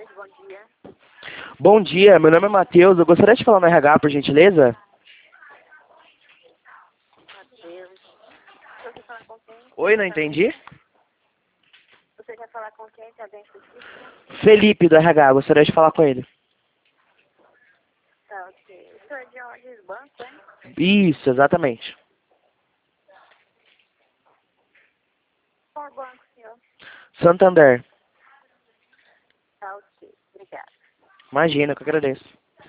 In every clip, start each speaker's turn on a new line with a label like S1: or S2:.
S1: bom dia.
S2: Bom dia, meu nome é Matheus. Eu gostaria de falar no RH, por gentileza.
S1: Matheus. Você quer falar com quem?
S2: Oi, não entendi.
S1: Você quer falar com quem? Tem alguém específico?
S2: Felipe, do RH. Eu gostaria de falar com ele.
S1: Tá, ok. O senhor é de onde? Banco, hein?
S2: Isso, exatamente.
S1: Qual banco, senhor?
S2: Santander.
S1: Tá, ok. Obrigada.
S2: Imagina, que eu agradeço.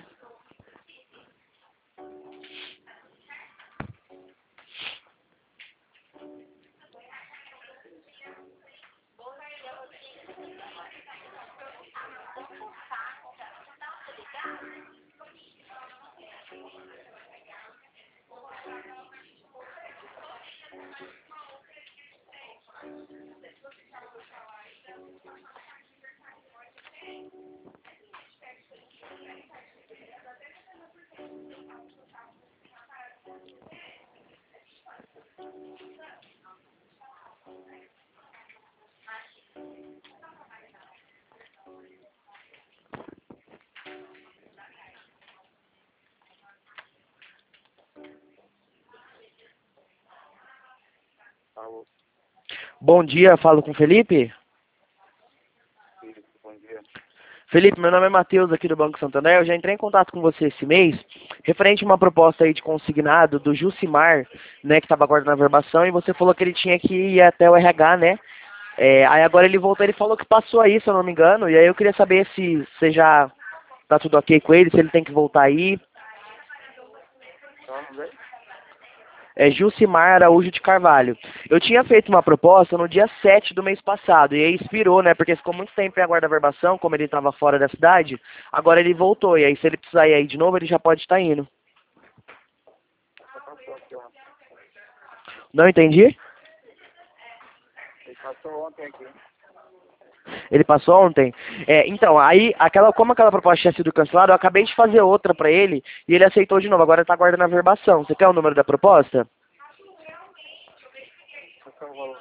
S3: Alô,
S2: Bom dia, falo com o Felipe.
S3: filho, bom dia.
S2: Felipe, meu nome é Matheus, aqui do Banco Santander. Eu já entrei em contato com você esse mês, referente a uma proposta aí de consignado do Jucimar, né, que estava aguardando a verbação, e você falou que ele tinha que ir até o RH, né? Aí agora ele voltou, ele falou que passou aí, se eu não me engano, e aí eu queria saber se você já tá tudo ok com ele, se ele tem que voltar aí.
S3: Então, velho,
S2: É Jucimar Araújo de Carvalho. Eu tinha feito uma proposta no dia 7 do mês passado, e aí expirou, né? Porque ficou muito tempo em aguarda a verbação, como ele estava fora da cidade. Agora ele voltou, e aí se ele precisar ir aí de novo, ele já pode estar indo.
S3: já passou aqui ontem.
S2: Não entendi?
S3: Ele passou ontem aqui.
S2: Ele passou ontem. Então, aí, como aquela proposta tinha sido cancelada, eu acabei de fazer outra pra ele, e ele aceitou de novo. Agora tá aguardando a verbação. Você quer o número da proposta?
S3: Qual é o valor?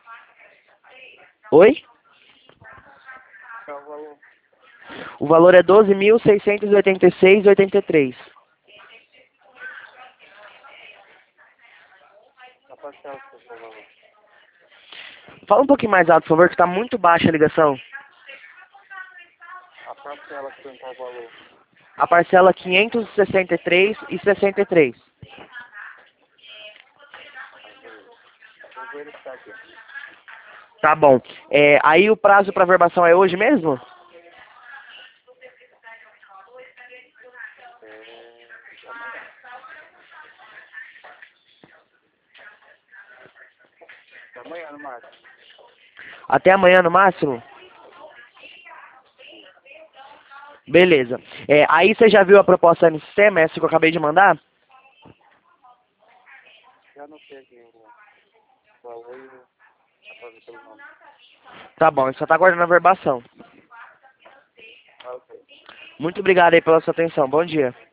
S2: Oi?
S3: Qual é o valor?
S2: O valor é 12.686,83.
S3: A parcela, qual é o valor?
S2: Fala um pouquinho mais alto, por favor, que tá muito baixa a ligação.
S3: A parcela tem qual valor?
S2: A parcela 563,63.
S3: Vou verificar aqui.
S2: Tá bom. Aí o prazo para verbação é hoje mesmo?
S3: Amanhã. Amanhã no máximo.
S2: Até amanhã no máximo? Beleza. Aí você já viu a proposta no sistema, essa que eu acabei de mandar?
S3: Já anotei aqui o valor e a fazer pelo nome.
S2: Tá bom, só tá aguardando a verbação.
S3: Ah, ok.
S2: Muito obrigado aí pela sua atenção. Bom dia.